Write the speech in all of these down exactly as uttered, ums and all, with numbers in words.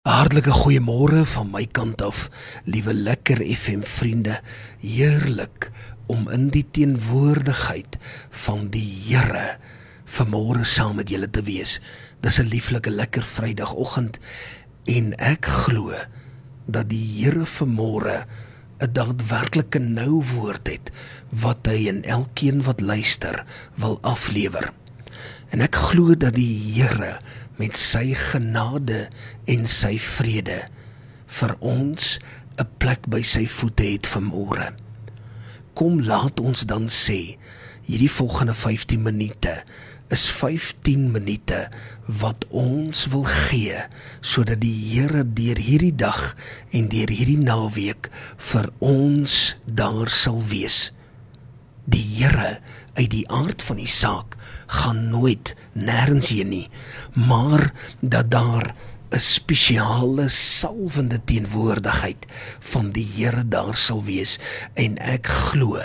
Hartlike goeiemôre van my kant af, liewe Lekker F M vriende. Heerlik om in die teenwoordigheid van die Here vanmôre saam met julle te wees. Dis 'n lieflike lekker Vrydagoggend en ek glo dat die Here vanmôre 'n daadwerklike nou woord het wat hy in elkeen wat luister wil aflewer. En ek glo dat die Here met sy genade en sy vrede vir ons 'n plek by sy voete het vanmôre. Kom laat ons dan sê, hierdie volgende vyftien minute is vyftien minute wat ons wil gee, sodat die Here deur hierdie dag en deur hierdie naweek vir ons daar sal wees. Die Here uit die aard van die saak gaan nooit nêrens heen nie, maar dat daar 'n spesiale salwende teenwoordigheid van die Here daar sal wees, en ek glo,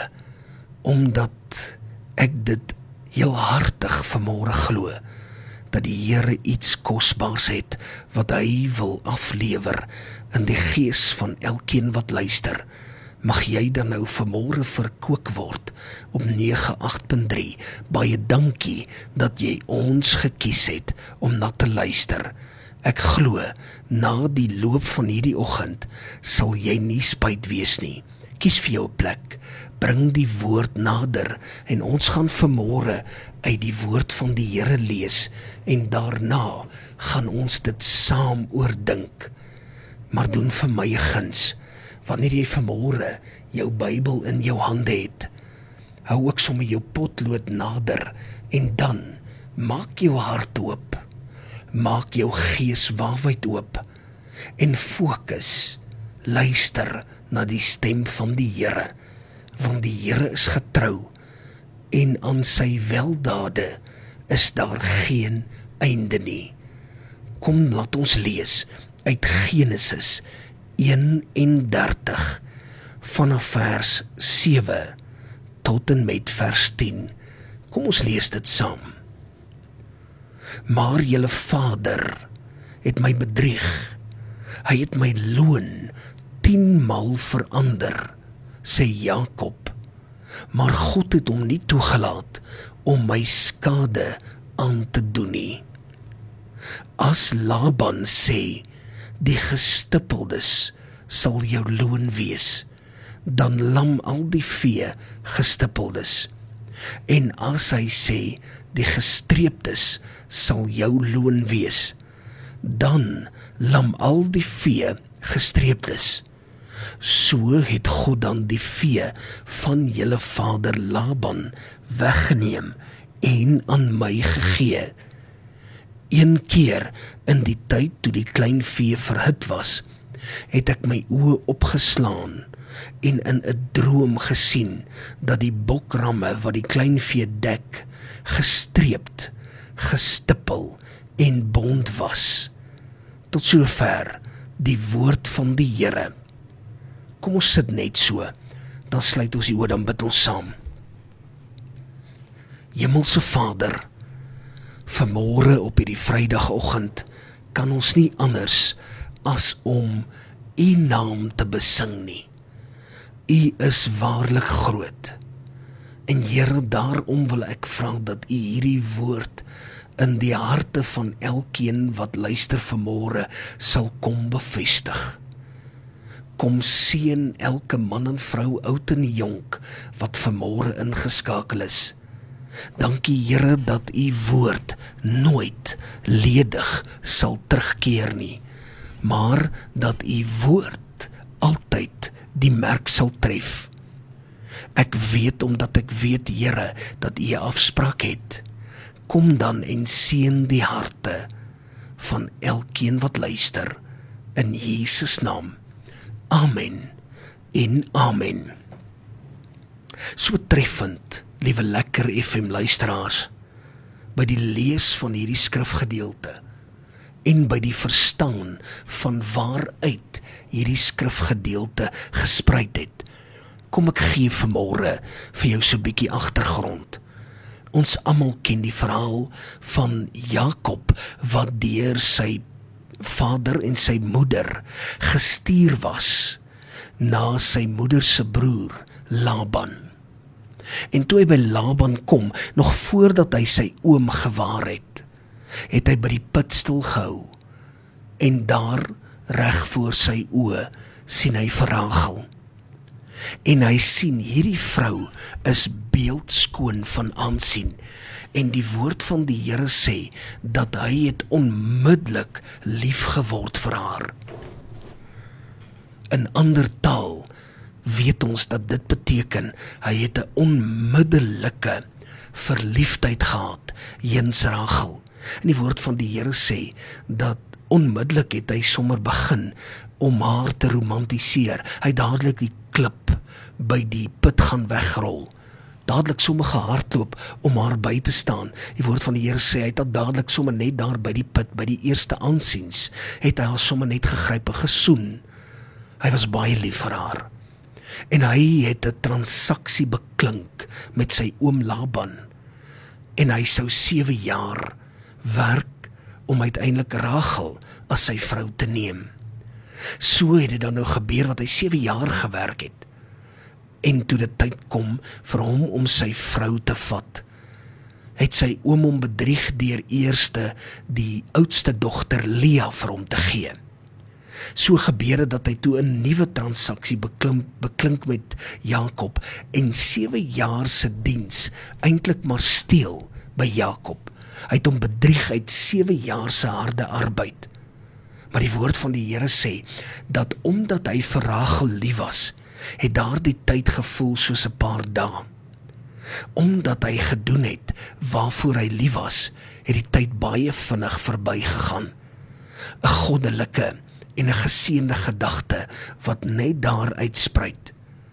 omdat ek dit heel hartig vanmôre glo, dat die Here iets kosbaars het wat hy wil aflewer in die gees van elkeen wat luister. Mag jy dan nou vanmôre verkook word op nege agt punt drie. Baie dankie dat jy ons gekies het om na te luister. Ek glo, na die loop van hierdie oggend sal jy nie spyt wees nie. Kies vir jou 'n plek, bring die woord nader en ons gaan vanmôre uit die woord van die Here lees en daarna gaan ons dit saam oordink. Maar doen vir my 'n guns. Wanneer jy vanmôre jou Bybel in jou hande het, hou ook sommer jou potlood nader en dan maak jou hart oop, maak jou gees waawyd oop en fokus, luister na die stem van die Here, want die Here is getrou en aan sy weldade is daar geen einde nie. Kom, laat ons lees uit Genesis eenendertig vanaf vers sewe tot en met vers tien. Kom ons lees dit saam. Maar julle vader het my bedrieg. Hy het my loon tienmaal verander, sê Jakob. Maar God het hom nie toegelaat om my skade aan te doen nie. As Laban sê, die gestippeldes sal jou loon wees, dan lam al die vee gestippeldes. En as hy sê, die gestreeptes sal jou loon wees, dan lam al die vee gestreeptes. So het God dan die vee van julle vader Laban weggeneem en aan my gegee. Een keer in die tyd toe die klein vee verhit was, het ek my oë opgeslaan en in 'n droom gesien dat die bokramme wat die klein vee dek, gestreept, gestippel en bont was. Tot sover die woord van die Here. Kom ons sit net so, dan sluit ons die oë, dan bid ons saam. Hemelse Vader, vanmôre op hierdie Vrydagoggend kan ons nie anders as om U naam te besing nie. U is waarlik groot. En Here, daarom wil ek vra dat U hierdie woord in die harte van elkeen wat luister vanmôre sal kom bevestig. Kom seën elke man en vrou, oud en jonk, wat vanmôre ingeskakel is. Dankie Here dat U woord nooit ledig sal terugkeer nie, maar dat U woord altyd die merk sal tref. Ek weet omdat ek weet, Here, dat U 'n afspraak het. Kom dan en seën die harte van elkeen wat luister, in Jesus naam. Amen en amen. So treffend, liewe Lekker F M luisteraars, by die lees van hierdie skrifgedeelte en by die verstaan van waaruit hierdie skrifgedeelte gespruit het, kom ek gee vanmôre vir jou so 'n bietjie agtergrond. Ons almal ken die verhaal van Jakob wat deur sy vader en sy moeder gestuur was na sy moeder se broer Laban. En toe hy by Laban kom, nog voordat hy sy oom gewaar het, het hy by die put stilgehou, en daar reg voor sy oë sien hy vir Rachel. En hy sien hierdie vrou is beeldskoon van aansien, en die woord van die Here sê dat hy het onmiddellik lief geword vir haar. In ander taal weet ons dat dit beteken hy het 'n onmiddellike verliefdheid gehad jeens Rachel. En die woord van die Here sê dat onmiddellik het hy sommer begin om haar te romantiseer. Hy dadelik die klip by die put gaan wegrol. Dadelik sommer gehardloop om haar by te staan. Die woord van die Here sê, hy het dadelik sommer net daar by die put, by die eerste aansiens, het hy haar sommer net gegryp en gesoen. Hy was baie lief vir haar. En hy het 'n transaksie beklink met sy oom Laban. En hy sou sewe jaar werk om uiteindelik Rachel as sy vrou te neem. So het dit dan nou gebeur wat hy sewe jaar gewerk het. En toe dit tyd kom vir hom om sy vrou te vat, het sy oom hom bedrieg deur eerste die oudste dogter Lea vir hom te gee. So gebeur het dat hy toe 'n nuwe transaksie beklink, beklink met Jakob en sewe jaar se diens eintlik maar steel by Jakob. Hy het hom bedrieg uit sewe jaar se harde arbeid. Maar die woord van die Here sê dat omdat hy vir Rachel lief was, het daardie tyd gevoel soos 'n paar dae. Omdat hy gedoen het waarvoor hy lief was, het die tyd baie vinnig verbygegaan. 'n Goddelike en 'n geseënde gedagte wat net daar uitspruit.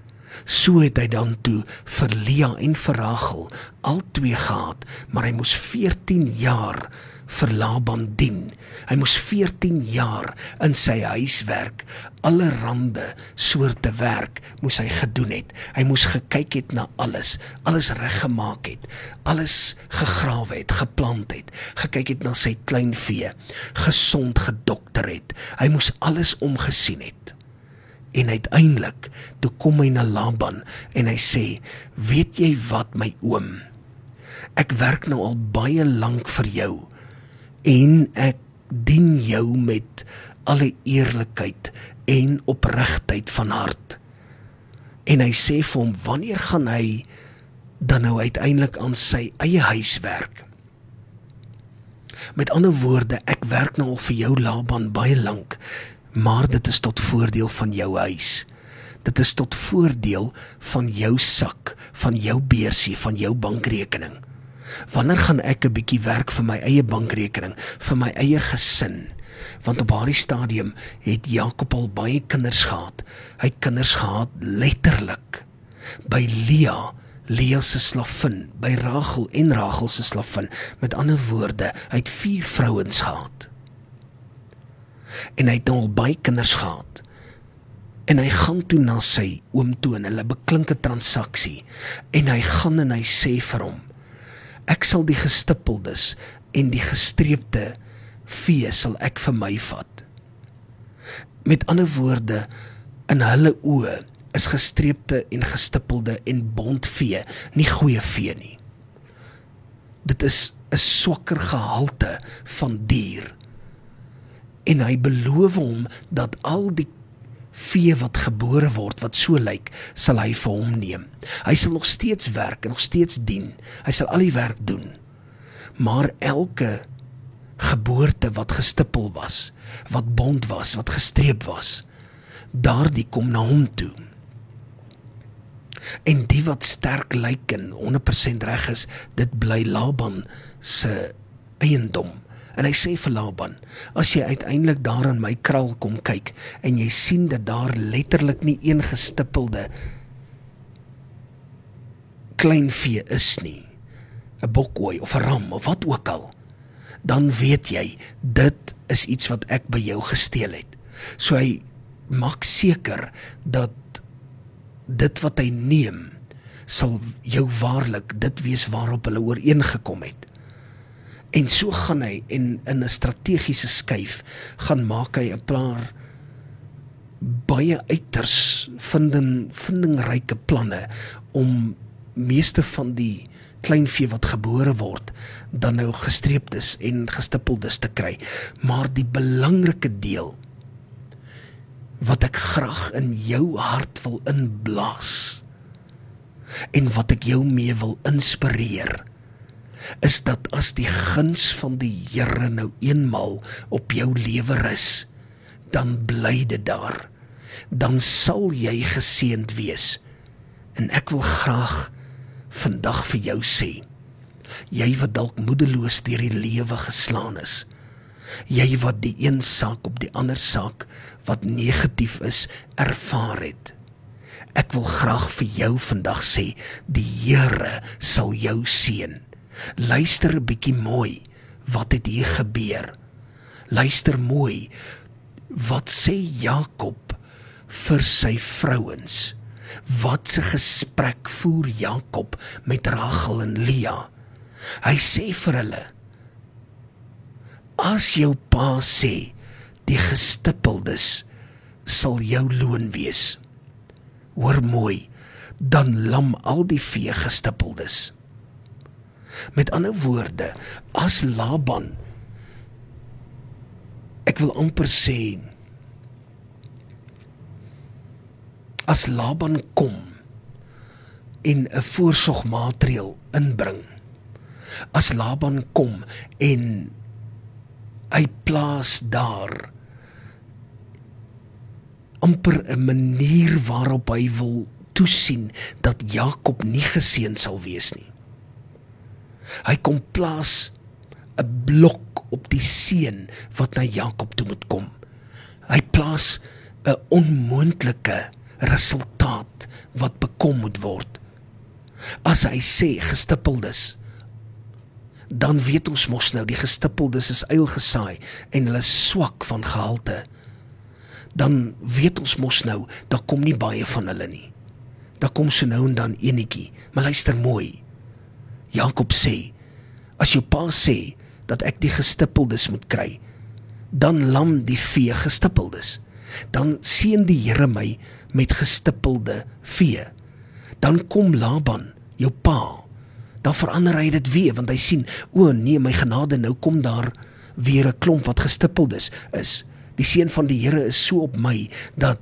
So het hy dan toe vir Lea en vir Rachel al twee gehad, maar hy moes veertien jaar vir Laban dien. Hy moes veertien jaar in sy huis werk. Allerhande soorte werk moes hy gedoen het. Hy moes gekyk het na alles, alles reggemaak het, alles gegrawe het, geplant het, gekyk het na sy kleinvee, gesond gedokter het. Hy moes alles omgesien het. En uiteindelik, toe kom hy na Laban en hy sê, weet jy wat my oom, ek werk nou al baie lank vir jou, en ek dien jou met alle eerlikheid en opregtheid van hart. En hy sê vir hom, wanneer gaan hy dan nou uiteindelik aan sy eie huis werk? Met ander woorde, ek werk nou al vir jou Laban baie lank, maar dit is tot voordeel van jou huis. Dit is tot voordeel van jou sak, van jou beursie, van jou bankrekening. Wanneer gaan ek 'n bietjie werk vir my eie bankrekening, vir my eie gesin? Want op daardie stadium het Jakob al baie kinders gehad. Hy het kinders gehad letterlik by Lea, Lea se slavin, by Rachel en Rachel se slavin. Met ander woorde, hy het vier vrouens gehad. En hy het al baie kinders gehad. En hy gaan toe na sy oom toe en hulle beklink 'n transaksie. En hy gaan en hy sê vir hom, ek sal die gestippeldes en die gestreepte vee sal ek vir my vat. Met ander woorde, in hulle oë is gestreepte en gestippelde en bont vee nie goeie vee nie. Dit is 'n swakker gehalte van dier. En hy beloof hom dat al die vee wat gebore word, wat so lyk, sal hy vir hom neem. Hy sal nog steeds werk en nog steeds dien. Hy sal al die werk doen. Maar elke geboorte wat gestippel was, wat bont was, wat gestreep was, daardie kom na hom toe. En die wat sterk lyk en honderd persent reg is, dit bly Laban se eiendom. En hy sê vir Laban, as jy uiteindelik daar in my kraal kom kyk, en jy sien dat daar letterlik nie een gestippelde kleinvee is nie, 'n bokkooi of 'n ram of wat ook al, dan weet jy, dit is iets wat ek by jou gesteel het. So hy maak seker dat dit wat hy neem, sal jou waarlik dit wees waarop hulle ooreengekom het. En so gaan hy, en in 'n strategiese skuif, gaan maak hy 'n paar baie uiters vinding, vindingryke planne om meeste van die kleinvee wat gebore word, dan nou gestreeptes en gestippeldes te kry. Maar die belangrike deel, wat ek graag in jou hart wil inblaas, en wat ek jou mee wil inspireer, is dat as die guns van die Here nou eenmal op jou lewe rus, dan bly dit daar. Dan sal jy geseënd wees. En ek wil graag vandag vir jou sê, jy wat dalk moedeloos deur die lewe geslaan is, jy wat die een saak op die ander saak wat negatief is, ervaar het. Ek wil graag vir jou vandag sê, die Here sal jou seën. Luister 'n bietjie mooi, wat het hier gebeur? Luister mooi, wat sê Jakob vir sy vrouens? Wat se gesprek voer Jakob met Rachel en Lea? Hy sê vir hulle, as jou pa sê, die gestippeldes sal jou loon wees. Hoor mooi, dan lam al die vee gestippeldes. Met ander woorde, as Laban, ek wil amper sê, as Laban kom en 'n voorsorgmaatreël inbring, as Laban kom en hy plaas daar amper 'n manier waarop hy wil toesien dat Jakob nie geseën sal wees nie. Hy kom plaas 'n blok op die seën wat na Jakob toe moet kom. Hy plaas 'n onmoontlike resultaat wat bekom moet word. As hy sê gestippeldes, dan weet ons mos nou, die gestippeldes is uilgesaai en hulle is swak van gehalte. Dan weet ons mos nou, daar kom nie baie van hulle nie. Daar kom so nou en dan enetjie, maar luister mooi. Jakob sê, as jou pa sê, dat ek die gestippeldes moet kry, dan lam die vee gestippeldes. Dan seën die Here my met gestippelde vee. Dan kom Laban, jou pa, dan verander hy dit weer, want hy sien, o nee, my genade, nou kom daar weer 'n klomp wat gestippeldes is. Die seën van die Here is so op my, dat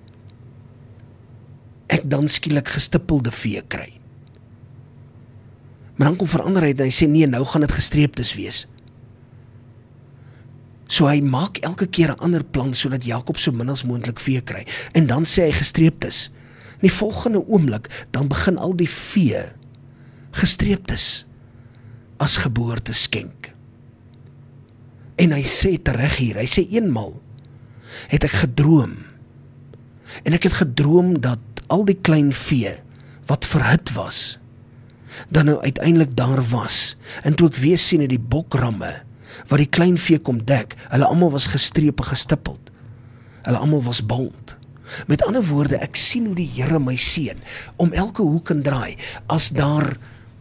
ek dan skielik gestippelde vee kry. Maar dan kom verander hy, en hy sê, nee, nou gaan dit gestreeptes wees. So hy maak elke keer 'n ander plan, sodat Jakob so min as moontlik vee kry. En dan sê hy gestreeptes. In die volgende oomblik, dan begin al die vee gestreeptes as geboorte skenk. En hy sê tereg hier, hy sê eenmal, het ek gedroom, en ek het gedroom dat al die klein vee, wat verhit was, dan nou uiteindelik daar was, en toe ek weer sien in die bokramme, wat die klein vee kom dek, hulle almal was gestreep en gestippeld, hulle almal was bont. Met ander woorde, ek sien hoe die Here my seën, om elke hoek en draai, as daar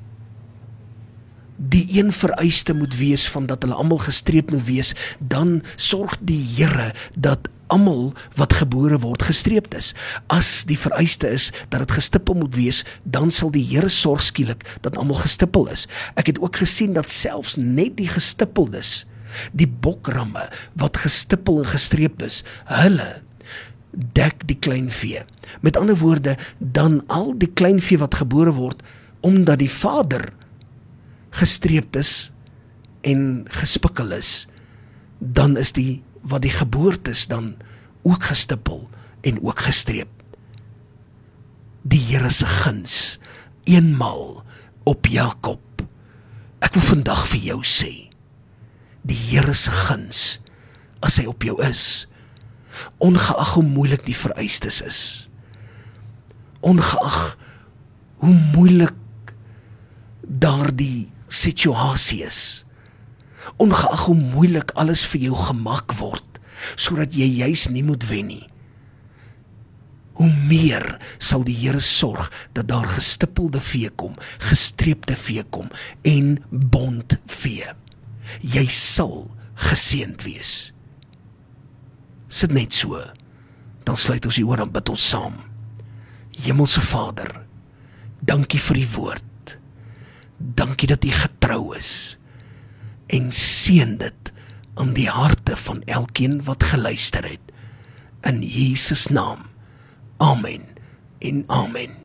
die een vereiste moet wees, van dat hulle almal gestreep moet wees, dan sorg die Here, dat almal wat gebore word gestreept is. As die vereiste is, dat het gestippel moet wees, dan sal die Here sorg skielik, dat almal gestippel is. Ek het ook gesien, dat selfs net die gestippeldes, die bokramme, wat gestippel en gestreep is, hulle dek die kleinvee. Met ander woorde, dan al die kleinvee wat gebore word, omdat die vader gestreept is en gespikkel is, dan is die wat die geboortes dan ook gestippel en ook gestreep. Die Here se guns, eenmal op Jakob. Ek wil vandag vir jou sê, die Here se guns, as hy op jou is, ongeag hoe moeilik die vereistes is, ongeag hoe moeilik daar die situasie is, ongeag hoe moeilik alles vir jou gemaak word, sodat jy juis nie moet wen nie, hoe meer sal die Here sorg, dat daar gestippelde vee kom, gestreepte vee kom, en bont vee. Jy sal geseënd wees. Sit net so, dan sluit ons die oor en bid ons saam. Hemelse Vader, dankie vir die woord. Dankie dat U getrou is. En seën dit aan die harte van elkeen wat geluister het. In Jesus naam. Amen en amen.